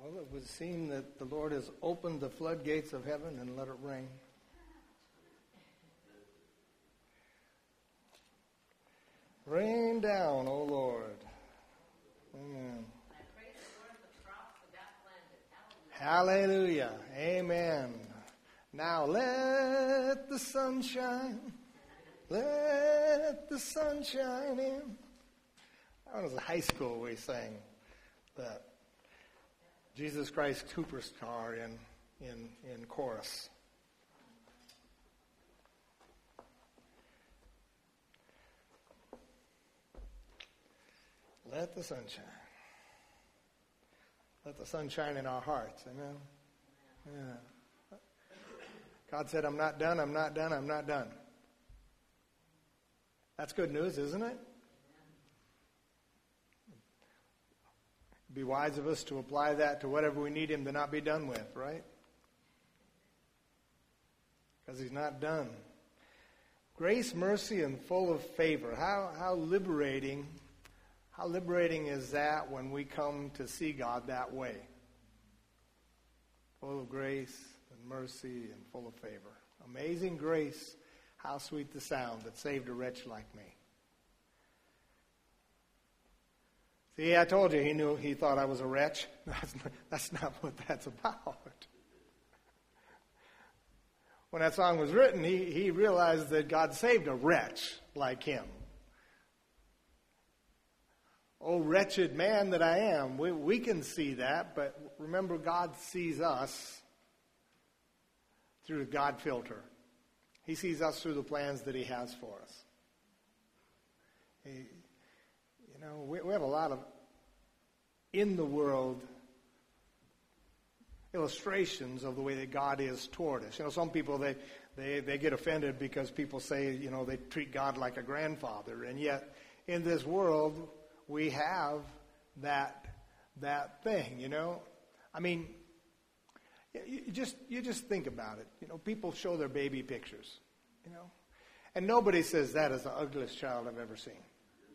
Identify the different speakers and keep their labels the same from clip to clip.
Speaker 1: Well, it would seem that the Lord has opened the floodgates of heaven and let it rain. Rain down, O Lord. Amen.
Speaker 2: I praise the Lord, the crops that got planted.
Speaker 1: Hallelujah. Amen. Now let the sun shine. Let the sun shine in. That was in high school we sang that Jesus Christ Superstar in chorus. Let the sun shine. Let the sun shine in our hearts. Amen. Yeah. God said, I'm not done, I'm not done, I'm not done. That's good news, isn't it? It'd be wise of us to apply that to whatever we need him to not be done with, right? Because he's not done. Grace, mercy, and full of favor. How liberating is that when we come to see God that way? Full of grace and mercy and full of favor. Amazing grace, how sweet the sound that saved a wretch like me. See, I told you he thought I was a wretch. That's not what that's about. When that song was written, he realized that God saved a wretch like him. Oh, wretched man that I am. We can see that, but remember, God sees us through the God filter. He sees us through the plans that he has for us. We have a lot of, in the world, illustrations of the way that God is toward us. Some people, they get offended because people say, they treat God like a grandfather. And yet, in this world, we have that thing, I mean, you just think about it. People show their baby pictures, and nobody says that is the ugliest child I've ever seen,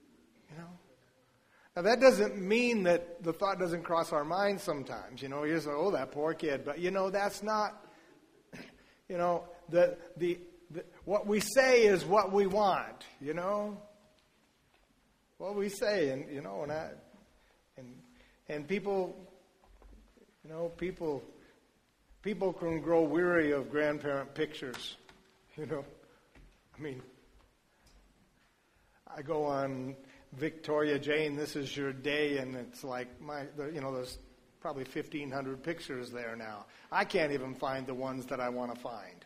Speaker 1: Now, that doesn't mean that the thought doesn't cross our minds sometimes. You say, oh, that poor kid. But, that's not, what we say is what we want, What we say, and, and people, people can grow weary of grandparent pictures, I mean, I go on Victoria Jane, This Is Your Day, and it's like there's probably 1,500 pictures there now. I can't even find the ones that I want to find.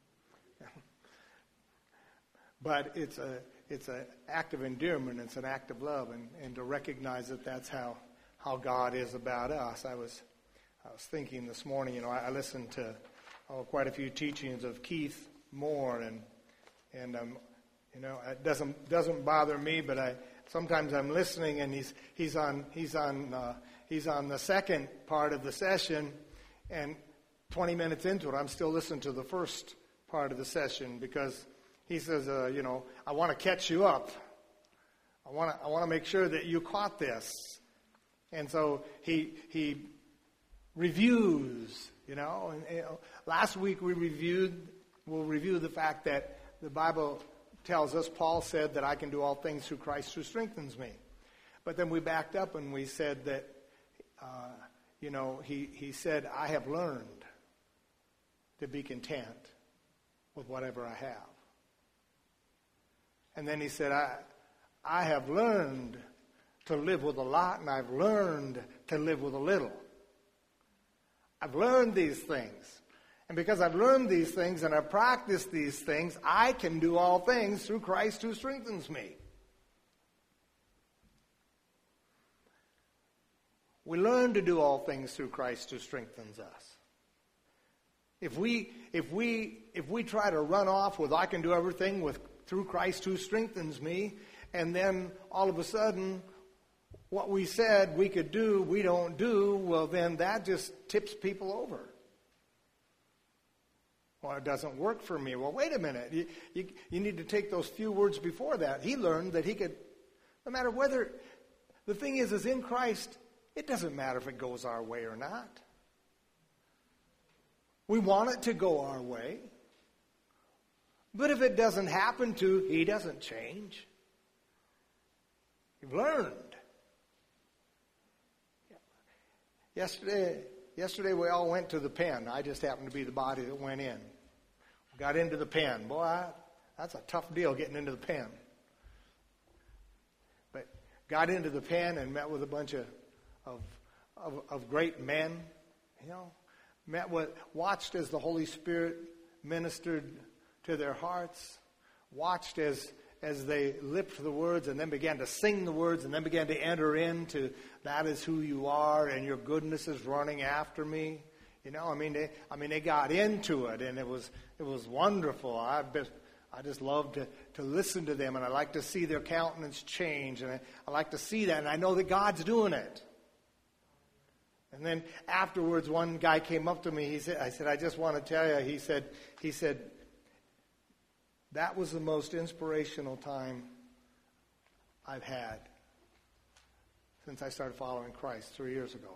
Speaker 1: But it's an act of endearment, it's an act of love, and to recognize that that's how God is about us. I was thinking this morning, I listened to quite a few teachings of Keith Moore, and it doesn't bother me, but sometimes I'm listening, and he's on the second part of the session, and 20 minutes into it, I'm still listening to the first part of the session because he says, I want to catch you up. I want to make sure that you caught this, and so he reviews. And last week we'll review the fact that the Bible tells us, Paul said that I can do all things through Christ who strengthens me. But then we backed up and we said that, he said, I have learned to be content with whatever I have. And then he said, I have learned to live with a lot, and I've learned to live with a little. I've learned these things. And because I've learned these things and I've practiced these things, I can do all things through Christ who strengthens me. We learn to do all things through Christ who strengthens us. If we try to run off with I can do everything through Christ who strengthens me, and then all of a sudden what we said we could do, we don't do, well then that just tips people over. Well, it doesn't work for me. Well, wait a minute. You need to take those few words before that. He learned that he could, no matter whether, the thing is in Christ, It doesn't matter if it goes our way or not. We want it to go our way. But if it doesn't happen to, he doesn't change. You've learned. Yesterday we all went to the pen. I just happened to be the body that went in. We got into the pen. Boy, that's a tough deal getting into the pen. But got into the pen and met with a bunch of great men. Watched as the Holy Spirit ministered to their hearts. Watched as they lipped the words and then began to sing the words and then began to enter into that is who you are and your goodness is running after me. They got into it and it was wonderful. I just love to listen to them, and I like to see their countenance change, and I like to see that, and I know that God's doing it. And then afterwards, one guy came up to me. I said, I just want to tell you. He said, that was the most inspirational time I've had since I started following Christ 3 years ago.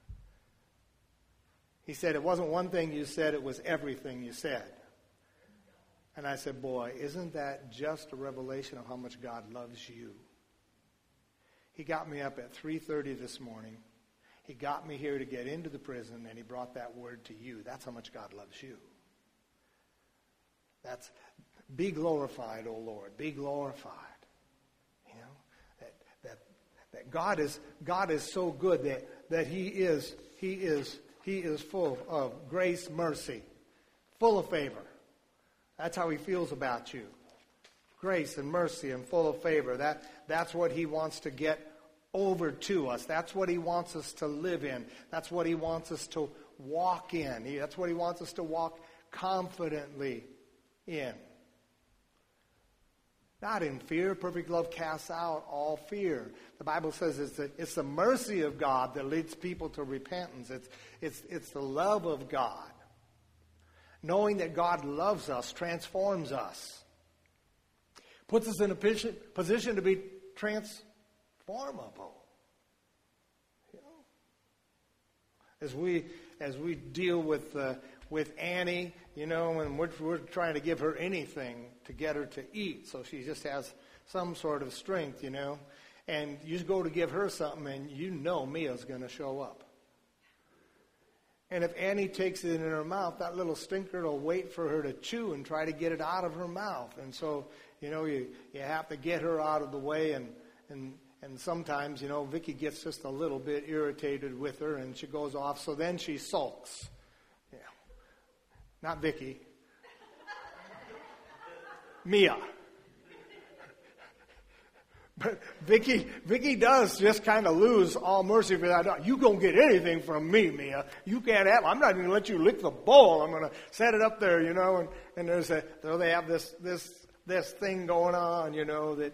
Speaker 1: He said, it wasn't one thing you said, it was everything you said. And I said, boy, isn't that just a revelation of how much God loves you? He got me up at 3:30 this morning. He got me here to get into the prison, and he brought that word to you. That's how much God loves you. That's, be glorified, O Lord. Be glorified. That God is so good that He is full of grace, mercy, full of favor. That's how He feels about you. Grace and mercy and full of favor. That's what He wants to get over to us. That's what He wants us to live in. That's what He wants us to walk in. That's what He wants us to walk confidently in. Not in fear. Perfect love casts out all fear. The Bible says it's the mercy of God that leads people to repentance. It's the love of God. Knowing that God loves us, transforms us. Puts us in a position to be transformable. As we deal with Annie, and we're trying to give her anything to get her to eat, so she just has some sort of strength, And you go to give her something, and Mia's going to show up. And if Annie takes it in her mouth, that little stinker will wait for her to chew and try to get it out of her mouth. And so, you have to get her out of the way. And sometimes, Vicky gets just a little bit irritated with her, and she goes off. So then she sulks. Yeah. Not Vicky. Mia. But Vicky does just kind of lose all mercy for that. You don't get anything from me, Mia. You can't have. I'm not even going to let you lick the bowl. I'm going to set it up there, And there's they have this thing going on, that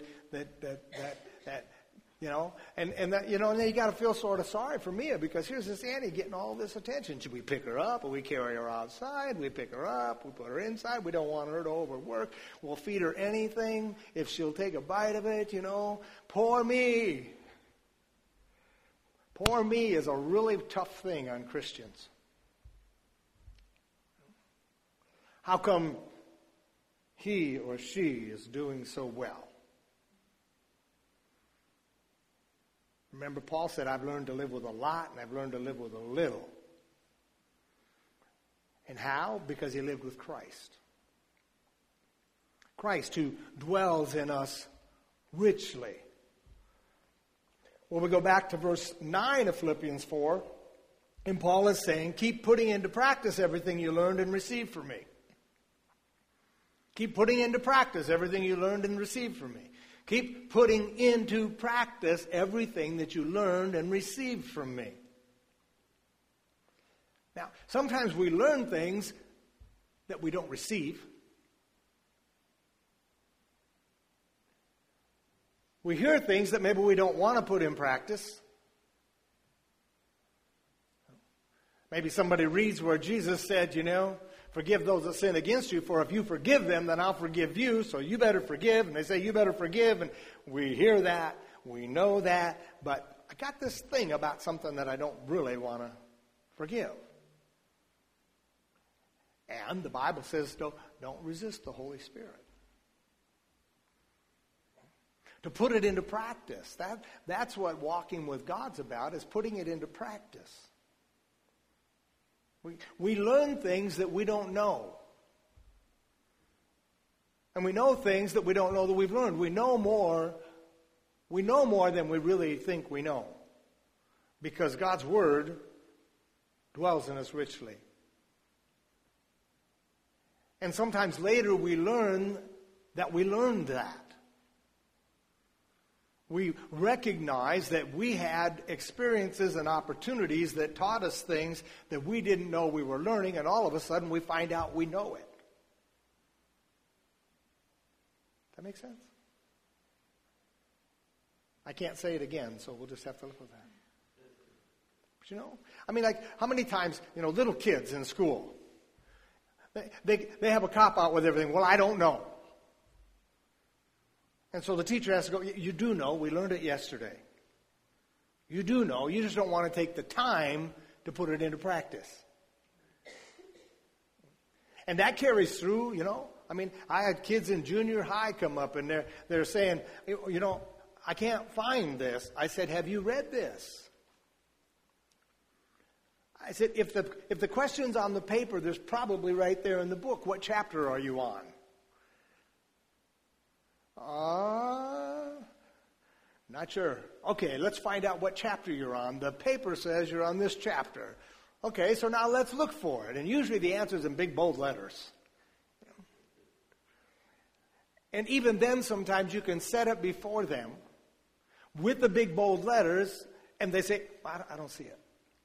Speaker 1: and that, and then you got to feel sort of sorry for Mia, because here's this Annie getting all this attention. Should we pick her up, or we carry her outside? We pick her up, we put her inside. We don't want her to overwork. We'll feed her anything if she'll take a bite of it, Poor me. Poor me is a really tough thing on Christians. How come he or she is doing so well? Remember, Paul said, I've learned to live with a lot, and I've learned to live with a little. And how? Because he lived with Christ. Christ, who dwells in us richly. Well, we go back to verse 9 of Philippians 4, and Paul is saying, keep putting into practice everything you learned and received from me. Keep putting into practice everything you learned and received from me. Keep putting into practice everything that you learned and received from me. Now, sometimes we learn things that we don't receive. We hear things that maybe we don't want to put in practice. Maybe somebody reads where Jesus said, forgive those that sin against you, for if you forgive them, then I'll forgive you, so you better forgive. And they say, you better forgive. And we hear that, we know that, but got this thing about something that I don't really want to forgive. And the Bible says don't resist the Holy Spirit. To put it into practice. That's what walking with God's about, is putting it into practice. We learn things that we don't know. And we know things that we don't know that we've learned. We know more than we really think we know. Because God's Word dwells in us richly. And sometimes later we learn that we learned that. We recognize that we had experiences and opportunities that taught us things that we didn't know we were learning, and all of a sudden we find out we know it. That make sense? I can't say it again, so we'll just have to live with that. But you know, I mean, like, how many times, little kids in school, they have a cop-out with everything. Well, I don't know. And so the teacher has to go, you do know, we learned it yesterday. You do know, you just don't want to take the time to put it into practice. And that carries through, I mean, I had kids in junior high come up and they're saying, I can't find this. I said, have you read this? I said, if the question's on the paper, there's probably right there in the book. What chapter are you on? Not sure. Okay, let's find out what chapter you're on. The paper says you're on this chapter. Okay, so now let's look for it. And usually the answer is in big, bold letters. And even then, sometimes you can set it before them with the big, bold letters, and they say, I don't see it.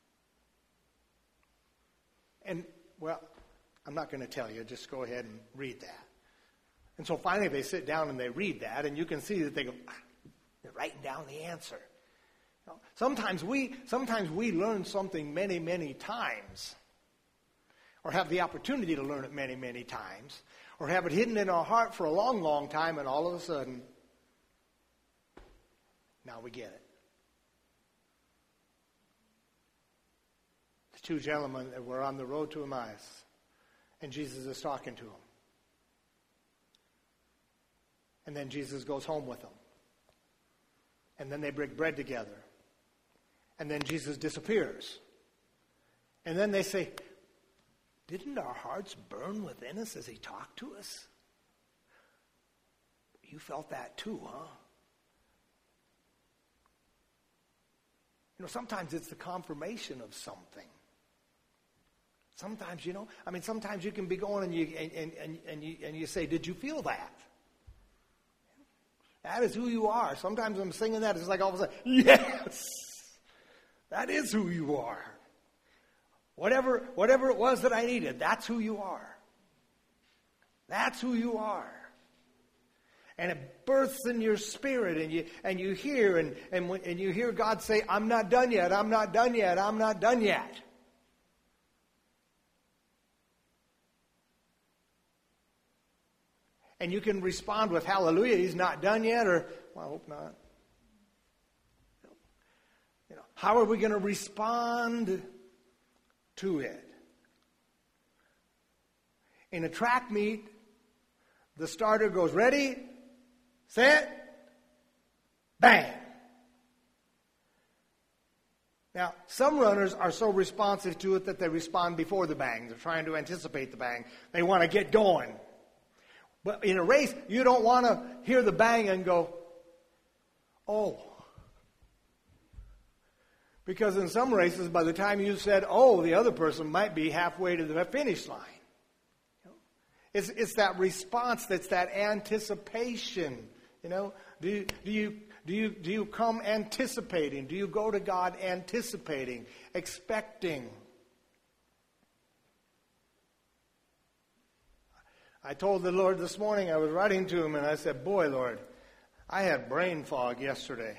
Speaker 1: And, well, I'm not going to tell you. Just go ahead and read that. And so finally they sit down and they read that, and you can see that they go, they're writing down the answer. Sometimes we learn something many, many times, or have the opportunity to learn it many, many times, or have it hidden in our heart for a long, long time, and all of a sudden, now we get it. The two gentlemen that were on the road to Emmaus, and Jesus is talking to them. And then Jesus goes home with them. And then they break bread together. And then Jesus disappears. And then they say, didn't our hearts burn within us as he talked to us? You felt that too, huh? Sometimes it's the confirmation of something. Sometimes, sometimes you can be going and you say, did you feel that? That is who you are. Sometimes I'm singing that, it's like all of a sudden, yes, that is who you are. Whatever it was that I needed, that's who you are. That's who you are. And it births in your spirit, and you hear, and you hear God say, I'm not done yet, I'm not done yet, I'm not done yet. And you can respond with, hallelujah, he's not done yet, or, well, I hope not. How are we going to respond to it? In a track meet, the starter goes, ready, set, bang. Now, some runners are so responsive to it that they respond before the bang. They're trying to anticipate the bang. They want to get going. But in a race, you don't want to hear the bang and go, oh. Because in some races, by the time you said, oh, the other person might be halfway to the finish line. It's that response, that's that anticipation. Do you come anticipating? Do you go to God anticipating, expecting? I told the Lord this morning, I was writing to him, and I said, boy, Lord, I had brain fog yesterday.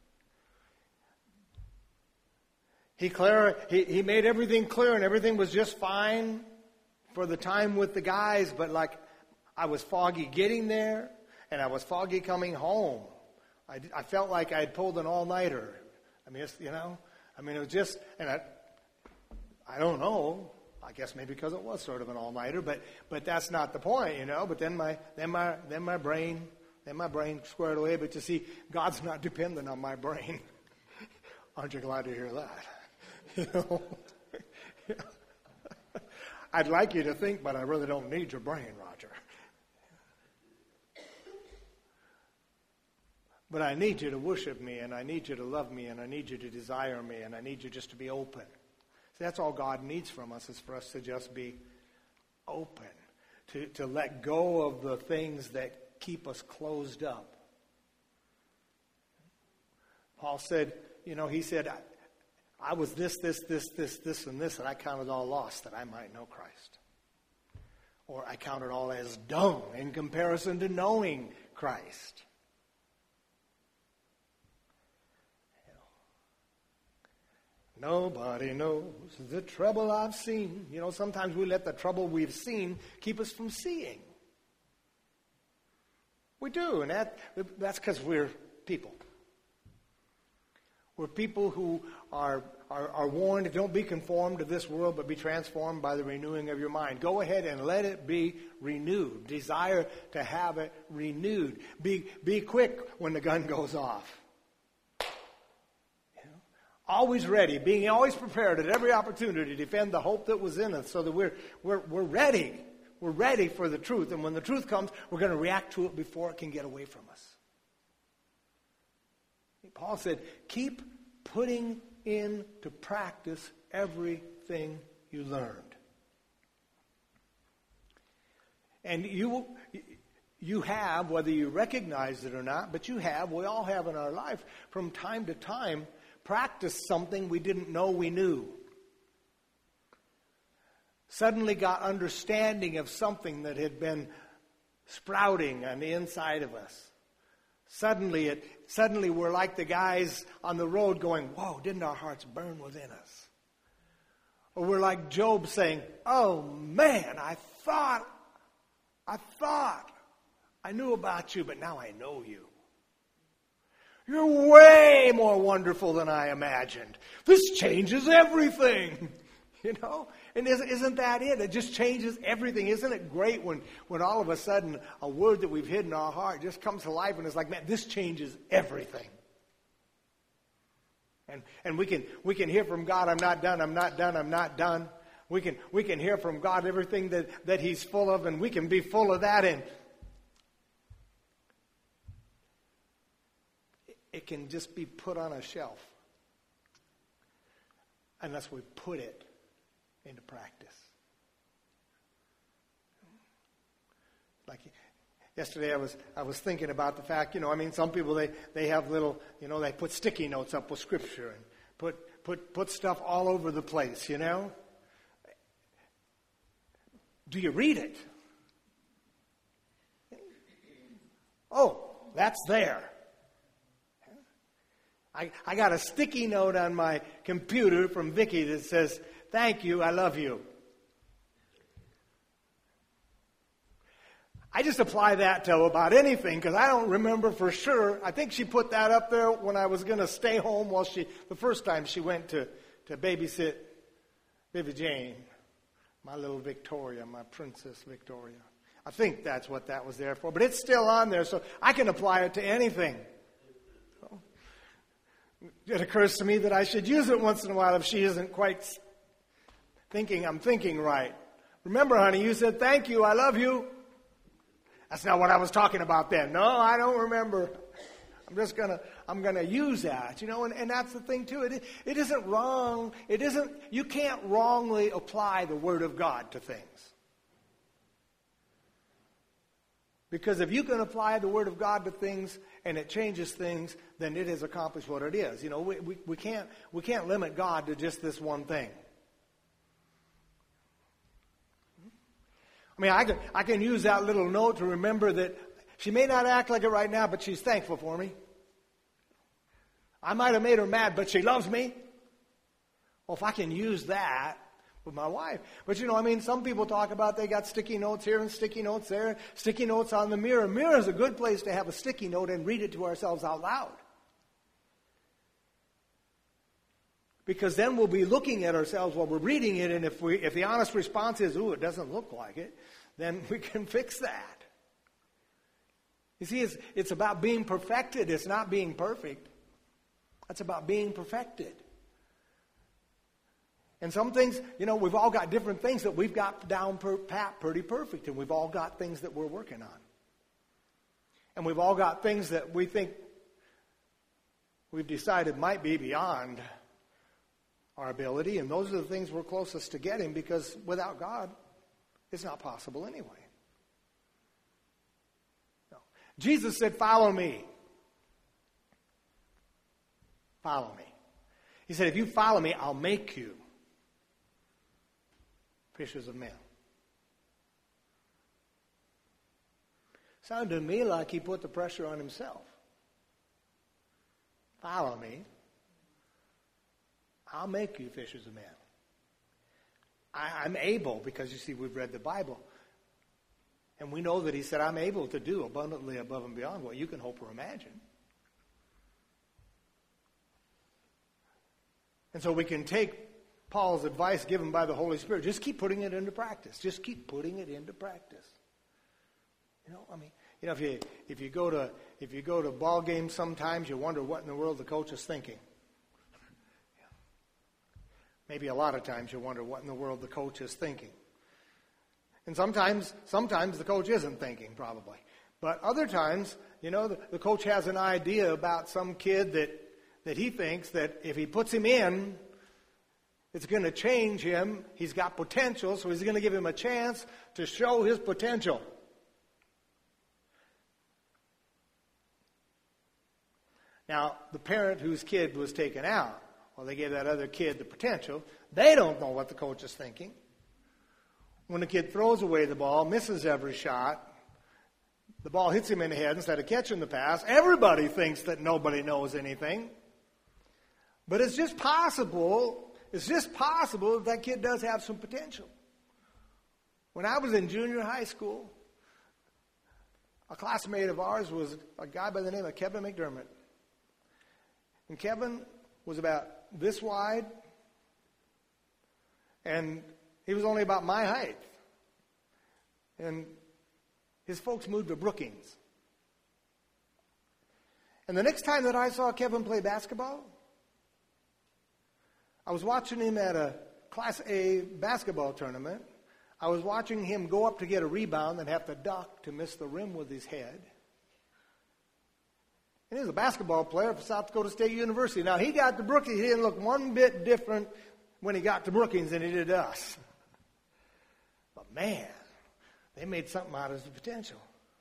Speaker 1: He made everything clear, and everything was just fine for the time with the guys, but like I was foggy getting there, and I was foggy coming home. I felt like I had pulled an all-nighter I mean, it's, it was just, and I don't know. I guess maybe because it was sort of an all-nighter, but that's not the point, But then my brain squared away. But you see, God's not dependent on my brain. Aren't you glad to hear that? I'd like you to think, but I really don't need your brain, Roger. But I need you to worship me, and I need you to love me, and I need you to desire me, and I need you just to be open. See, that's all God needs from us, is for us to just be open, to let go of the things that keep us closed up. Paul said, he said, I was this, and this, and I counted all lost that I might know Christ. Or I count it all as dung in comparison to knowing Christ. Nobody knows the trouble I've seen. Sometimes we let the trouble we've seen keep us from seeing. We do, and that's because we're people. We're people who are warned, don't be conformed to this world, but be transformed by the renewing of your mind. Go ahead and let it be renewed. Desire to have it renewed. Be quick when the gun goes off. Always ready, being always prepared at every opportunity to defend the hope that was in us, so that we're ready. We're ready for the truth, and when the truth comes, we're going to react to it before it can get away from us. Paul said, keep putting into practice everything you learned. And you have, whether you recognize it or not, but we all have in our life, from time to time, practiced something we didn't know we knew. Suddenly got understanding of something that had been sprouting on the inside of us. Suddenly we're like the guys on the road going, whoa, didn't our hearts burn within us? Or we're like Job saying, oh man, I thought I knew about you, but now I know you. You're way more wonderful than I imagined. This changes everything. And isn't that it? It just changes everything. Isn't it great when all of a sudden a word that we've hid in our heart just comes to life and it's like, man, this changes everything. And we can hear from God, I'm not done. We can hear from God everything that He's full of, and we can be full of that, and it can just be put on a shelf unless we put it into practice. Like yesterday I was thinking about the fact, some people they have little, they put sticky notes up with scripture and put stuff all over the place, Do you read it? Oh, that's there. I got a sticky note on my computer from Vicki that says, thank you, I love you. I just apply that to about anything because I don't remember for sure. I think she put that up there when I was going to stay home the first time she went to babysit Baby Jane, my little Victoria, my Princess Victoria. I think that's what that was there for, but it's still on there, so I can apply it to anything. It occurs to me that I should use it once in a while if she isn't quite thinking I'm thinking right. Remember, honey, you said, thank you, I love you. That's not what I was talking about then. No, I don't remember. I'm gonna use that, and that's the thing too. It isn't wrong. You can't wrongly apply the Word of God to things. Because if you can apply the Word of God to things and it changes things, then it has accomplished what it is. We can't limit God to just this one thing. I can use that little note to remember that she may not act like it right now, but she's thankful for me. I might have made her mad, but she loves me. Well, if I can use that with my wife. But some people talk about they got sticky notes here and sticky notes there, sticky notes on the mirror. Mirror is a good place to have a sticky note and read it to ourselves out loud. Because then we'll be looking at ourselves while we're reading it, and if the honest response is, ooh, it doesn't look like it, then we can fix that. You see, it's about being perfected. It's not being perfect. That's about being perfected. And some things, we've all got different things that we've got down pat pretty perfect, and we've all got things that we're working on. And we've all got things that we think we've decided might be beyond our ability, and those are the things we're closest to getting, because without God, it's not possible anyway. No. Jesus said, follow me. Follow me. He said, if you follow me, I'll make you fishers of men. Sounded to me like he put the pressure on himself. Follow me. I'll make you fishers of men. I'm able, because you see, we've read the Bible. And we know that he said, I'm able to do abundantly above and beyond what you can hope or imagine. And so we can take Paul's advice given by the Holy Spirit. Just keep putting it into practice. Just keep putting it into practice. If you go to ball games, sometimes you wonder what in the world the coach is thinking. Maybe a lot of times you wonder what in the world the coach is thinking. And sometimes the coach isn't thinking, probably. But other times, the coach has an idea about some kid that he thinks that if he puts him in, it's going to change him. He's got potential, so he's going to give him a chance to show his potential. Now, the parent whose kid was taken out, well, they gave that other kid the potential. They don't know what the coach is thinking. When the kid throws away the ball, misses every shot, the ball hits him in the head instead of catching the pass, everybody thinks that nobody knows anything. But it's just possible that kid does have some potential. When I was in junior high school, a classmate of ours was a guy by the name of Kevin McDermott. And Kevin was about this wide, and he was only about my height. And his folks moved to Brookings. And the next time that I saw Kevin play basketball, I was watching him at a Class A basketball tournament. I was watching him go up to get a rebound and have to duck to miss the rim with his head. And he was a basketball player for South Dakota State University. Now, he got to Brookings. He didn't look one bit different when he got to Brookings than he did us. But, man, they made something out of his potential.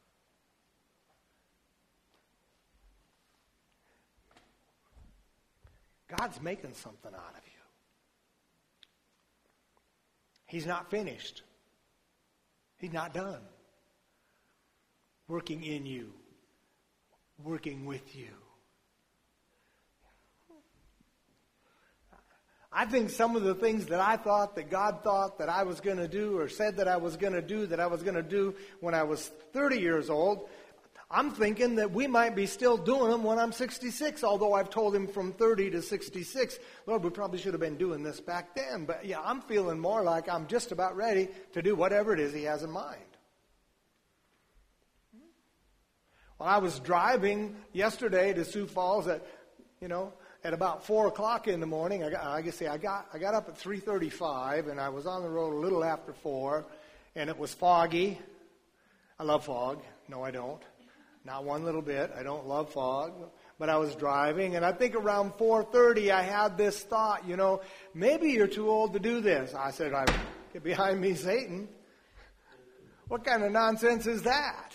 Speaker 1: God's making something out of you. He's not finished. He's not done. Working in you. Working with you. I think some of the things that I thought that God thought that I was going to do or said that I was going to do when I was 30 years old, I'm thinking that we might be still doing them when I'm 66, although I've told him from 30 to 66, Lord, we probably should have been doing this back then. But yeah, I'm feeling more like I'm just about ready to do whatever it is he has in mind. Well, I was driving yesterday to Sioux Falls at about 4 o'clock in the morning. I got up at 3:35, and I was on the road a little after 4, and it was foggy. I love fog. No, I don't. Not one little bit. I don't love fog. But I was driving, and I think around 4:30 I had this thought, maybe you're too old to do this. I said, get behind me, Satan. What kind of nonsense is that?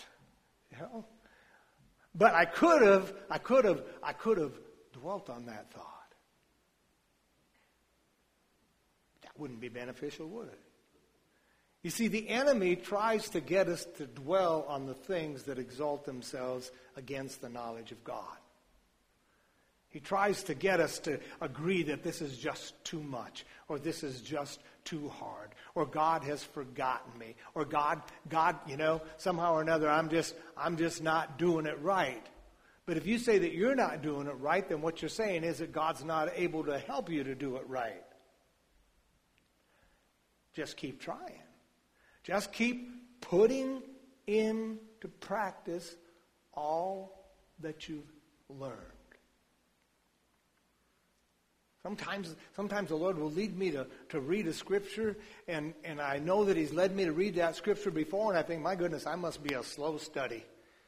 Speaker 1: But I could have dwelt on that thought. That wouldn't be beneficial, would it? You see, the enemy tries to get us to dwell on the things that exalt themselves against the knowledge of God. He tries to get us to agree that this is just too much, or this is just too hard, or God has forgotten me, or God, somehow or another, I'm just not doing it right. But if you say that you're not doing it right, then what you're saying is that God's not able to help you to do it right. Just keep trying. Just keep putting into practice all that you've learned. Sometimes the Lord will lead me to read a scripture, and I know that He's led me to read that scripture before, and I think, my goodness, I must be a slow study.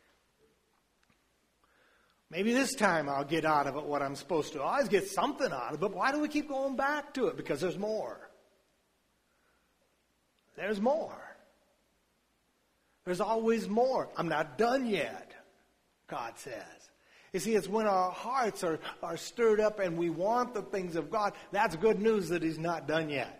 Speaker 1: Maybe this time I'll get out of it what I'm supposed to. I always get something out of it, but why do we keep going back to it? Because there's more. There's more. There's always more. I'm not done yet, God says. You see, it's when our hearts are stirred up and we want the things of God, that's good news that He's not done yet.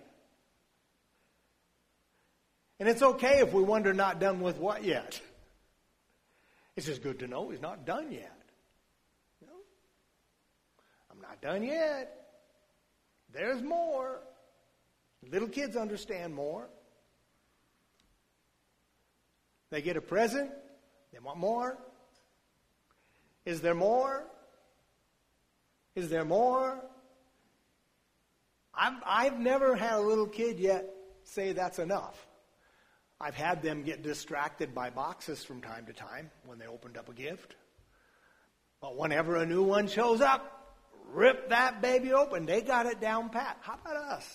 Speaker 1: And it's okay if we wonder, not done with what yet? It's just good to know He's not done yet. You know? I'm not done yet. There's more. Little kids understand more. They get a present, they want more. Is there more? Is there more? I've never had a little kid yet say that's enough. I've had them get distracted by boxes from time to time when they opened up a gift. But whenever a new one shows up, rip that baby open. They got it down pat. How about us?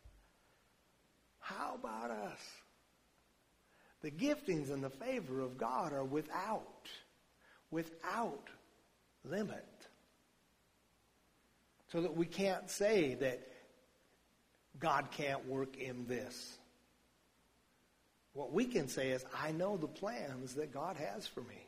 Speaker 1: How about us? The giftings and the favor of God are without limit. So that we can't say that God can't work in this. What we can say is, I know the plans that God has for me.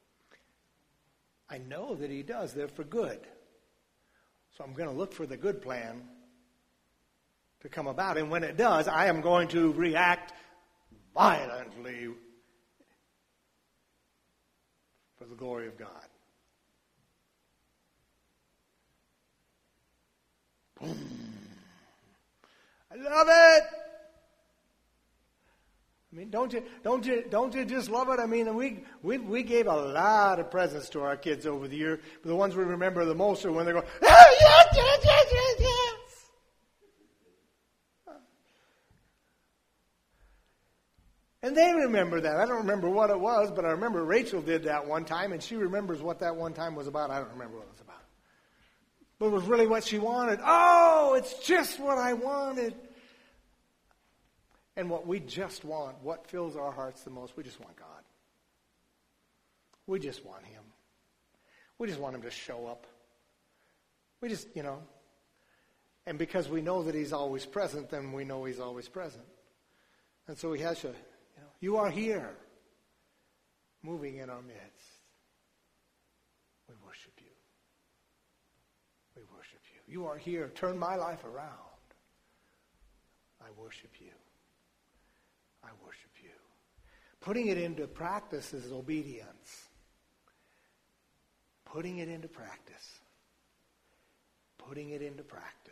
Speaker 1: I know that He does. They're for good. So I'm going to look for the good plan to come about. And when it does, I am going to react violently for the glory of God. Boom. I love it. I mean, don't you just love it? I mean, we gave a lot of presents to our kids over the year, but the ones we remember the most are when they go, oh, yes, yes, yes, yes, yes. And they remember that. I don't remember what it was, but I remember Rachel did that one time, and she remembers what that one time was about. I don't remember what it was about. But it was really what she wanted. Oh, it's just what I wanted. And what we just want, what fills our hearts the most, we just want God. We just want Him. We just want Him to show up. We just, and because we know that He's always present, then we know He's always present. And so He has to, you are here, moving in our midst. We worship You. We worship You. You are here. Turn my life around. I worship You. I worship You. Putting it into practice is obedience. Putting it into practice. Putting it into practice.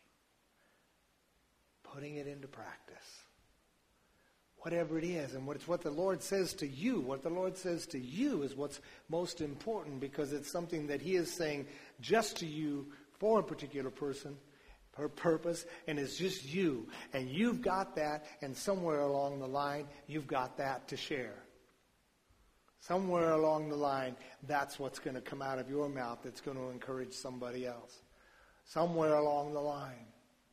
Speaker 1: Putting it into practice. Whatever it is, and it's what the Lord says to you. What the Lord says to you is what's most important, because it's something that He is saying just to you for a particular person, her purpose, and it's just you. And you've got that, and somewhere along the line, you've got that to share. Somewhere along the line, that's what's going to come out of your mouth that's going to encourage somebody else. Somewhere along the line.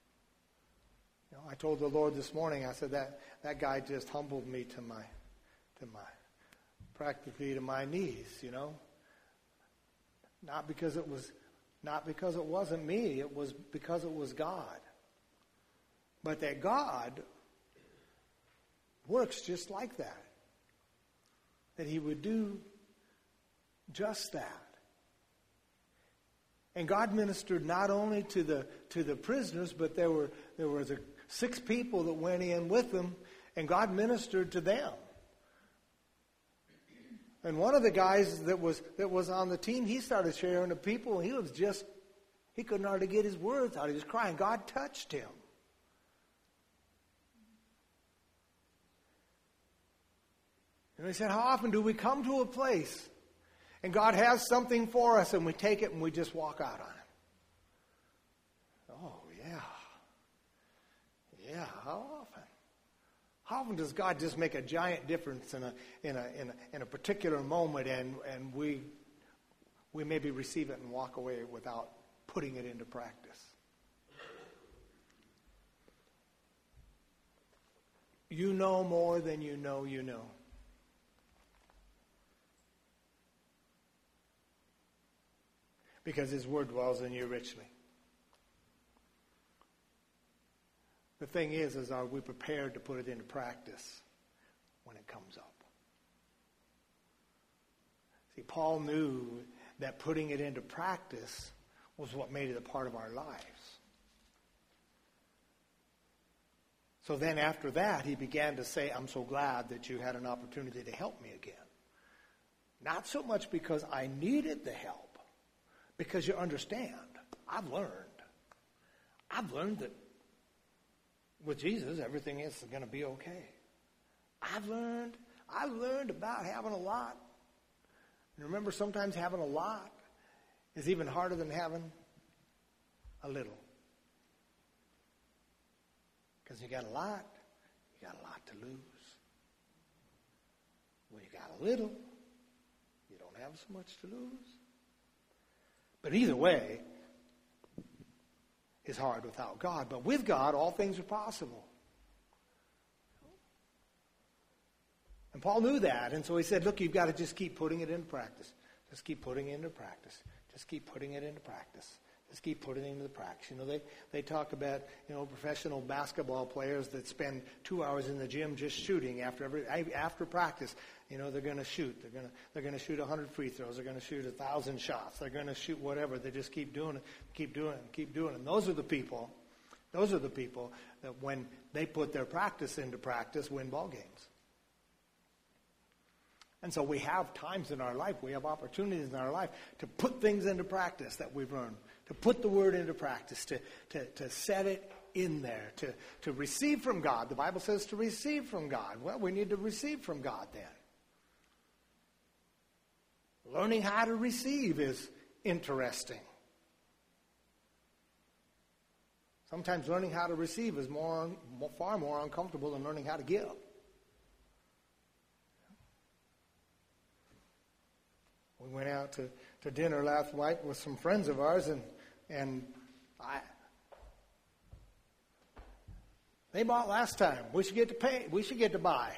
Speaker 1: I told the Lord this morning, I said that guy just humbled me to my practically to my knees, Not because it wasn't me, it was because it was God. But that God works just like that. That He would do just that. And God ministered not only to the prisoners, but there was 6 people that went in with them, and God ministered to them. And one of the guys that was on the team, he started sharing to people, and he couldn't hardly get his words out. He was crying. God touched him. And he said, how often do we come to a place And God has something for us, and we take it and we just walk out on it. Oh, yeah. Yeah, how often? How often does God just make a giant difference in a particular moment, and we maybe receive it and walk away without putting it into practice? You know more than you know you know. Because His Word dwells in you richly. The thing is are we prepared to put it into practice when it comes up? See, Paul knew that putting it into practice was what made it a part of our lives. So then after that, he began to say, I'm so glad that you had an opportunity to help me again. Not so much because I needed the help, because you understand, I've learned that with Jesus, everything is going to be okay. I've learned about having a lot. And remember, sometimes having a lot is even harder than having a little. Because you got a lot to lose. When you got a little, you don't have so much to lose. But either way, is hard without God. But with God, all things are possible. And Paul knew that. And so he said, look, you've got to just keep putting it into practice. Just keep putting it into practice. Just keep putting it into practice. Just keep putting it into practice. You know, they talk about, professional basketball players that spend 2 hours in the gym just shooting after practice. They're going to shoot. They're going to shoot 100 free throws. They're going to shoot 1,000 shots. They're going to shoot whatever. They just keep doing it, keep doing it, keep doing it. And those are the people that when they put their practice into practice, win ball games. And so we have times in our life, we have opportunities in our life to put things into practice that we've learned, to put the Word into practice, to set it in there, to receive from God. The Bible says to receive from God. Well, we need to receive from God then. Learning how to receive is interesting. Sometimes learning how to receive is far more uncomfortable than learning how to give. We went out to dinner last night with some friends of ours, and they bought last time. We should get to pay. We should get to buy.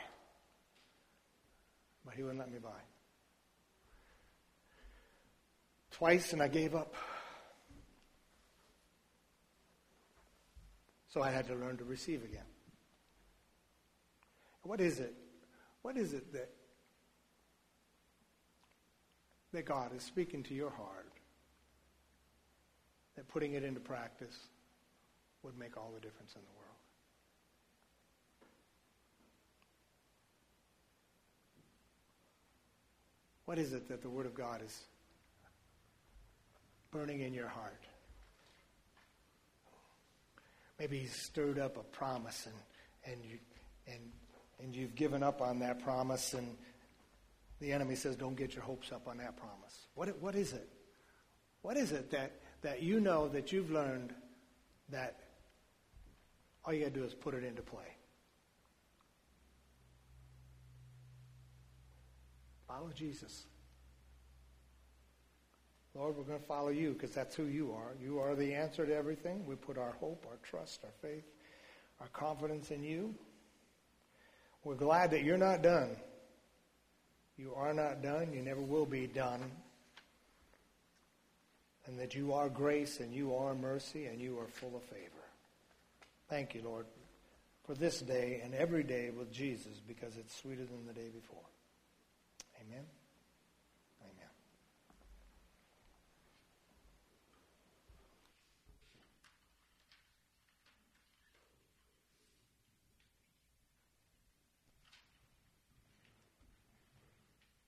Speaker 1: But he wouldn't let me buy. Twice, and I gave up. So I had to learn to receive again. What is it? What is it that God is speaking to your heart, that putting it into practice would make all the difference in the world? What is it that the Word of God is burning in your heart? Maybe He's stirred up a promise, and you've given up on that promise, and the enemy says, don't get your hopes up on that promise. What is it? What is it that you know that you've learned that all you got to do is put it into play? Follow Jesus. Lord, we're going to follow you because that's who you are. You are the answer to everything. We put our hope, our trust, our faith, our confidence in you. We're glad that you're not done. You are not done. You never will be done. And that you are grace and you are mercy and you are full of favor. Thank you, Lord, for this day and every day with Jesus because it's sweeter than the day before. Amen.